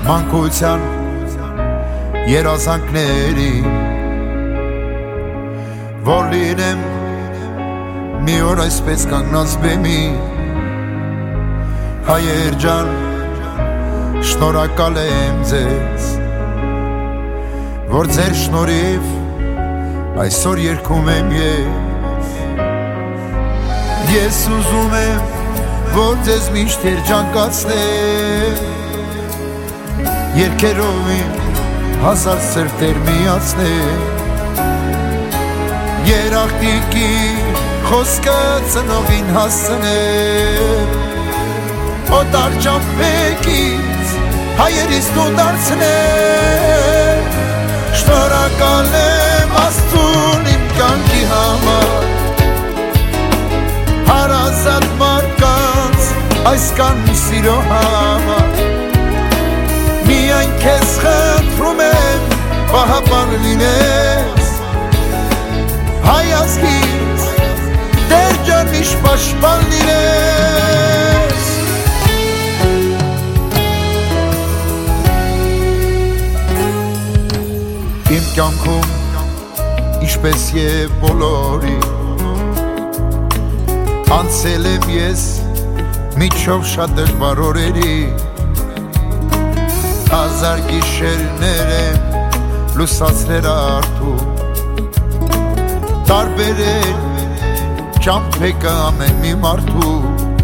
մանկության երազանքների, որ լինեմ մի օր այսպես կանգնած բեմի, հայեր ջան, շնորհակալ եմ ձեզ, որ ձեր շնորհիվ այսօր երգում եմ ես ուզում եմ, որ ձեզ միշտ երջանկացնեմ, երգերով իմ հազար սրտեր միացնեմ, երախտիկի խոսքը ծնողին հասցնեմ, օտար ճամփեքից հայերիս տուն դարձնեմ, շնորհակալ եմ Աստծուն իմ կյանքի համար, հարազատ մարդկանց այս կան սիրո համար, միայն քեզ խնդրում եմ պահապան լինես, հայ ազգից Տեր ջան միշտ պաշտպան լինես։ Իմ կյանքում ինչպես եւ բոլորի անցել եմ ես միջով շատ դժվար օրերի, հազար գիշերներ եմ լուսացրել արթու, տարբերել ճամփեկը ամեն մի մարդու,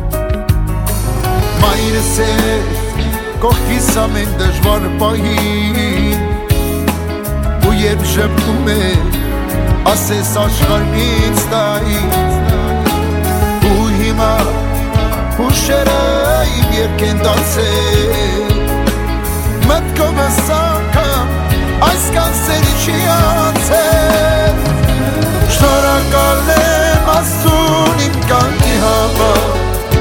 մայրս է կողքիս ամեն դժվար պահին, ու երբ շփվում է ասես աշխարհն ինձ տայի, ու հիմա հուշերը իմ երգ են դարձել, մտքովս անգամ այս կանսերի չի անցել, շնորհակալ եմ Աստծուն իմ կյանքի համար,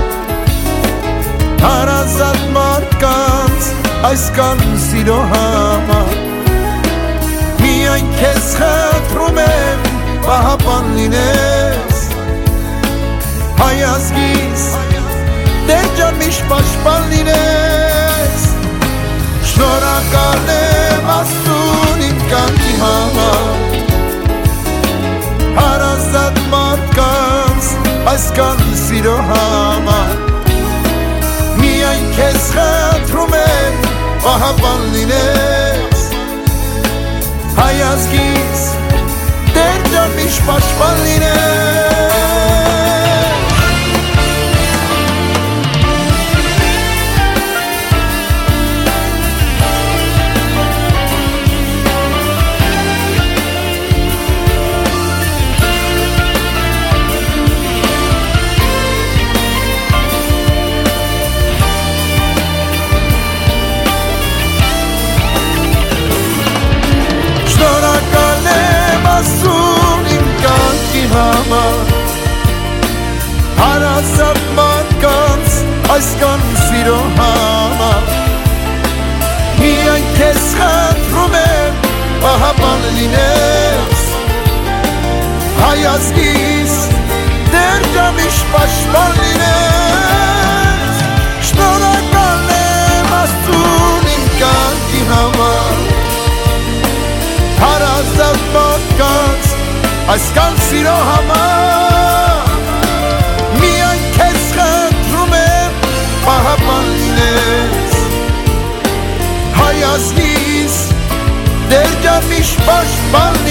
հարազատ մարդկանց այս կան սիրո համար, միայն քեզ խնդրում եմ պահապան լինես, հայ ազգիս Տեր ջան միշտ պաշտպան լինես, շնորհակալ եմ Աստծուն իմ կյանքի համար, հարազատ մարդկանց այս կան սիրո համար, միայն քեզ խնդրում եմ պահապան լինես, հայ ազգիս Տեր ջան միշտ պաշտպան լինես։ Հարազատ մարդկանց այս կան սիրո համար, միայն քեզ խնդրում եմ պահապան լինես, հայ ազգիս Տեր ջան միշտ պաշտպան լինես, շնորհակալ եմ Աստծուն իմ կյանքի համար, հարազատ մարդկանց այս կան սիրո համար, միայն քեզ խնդրում եմ պահապան լինես, հայ ազգիս Տեր ջան միշտ պաշտպան